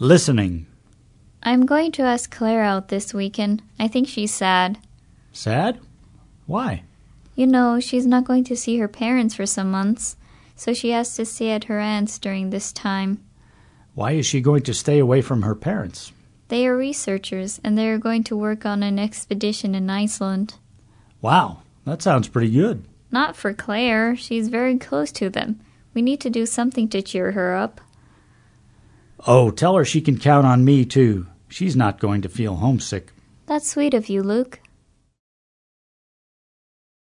Listening. I'm going to ask Claire out this weekend. I think she's sad. Sad? Why? You know, she's not going to see her parents for some months, so she has to stay at her aunt's during this time. Why is she going to stay away from her parents? They are researchers, and they are going to work on an expedition in Iceland. Wow, that sounds pretty good. Not for Claire. She's very close to them. We need to do something to cheer her up. Oh, tell her she can count on me, too. She's not going to feel homesick. That's sweet of you, Luke.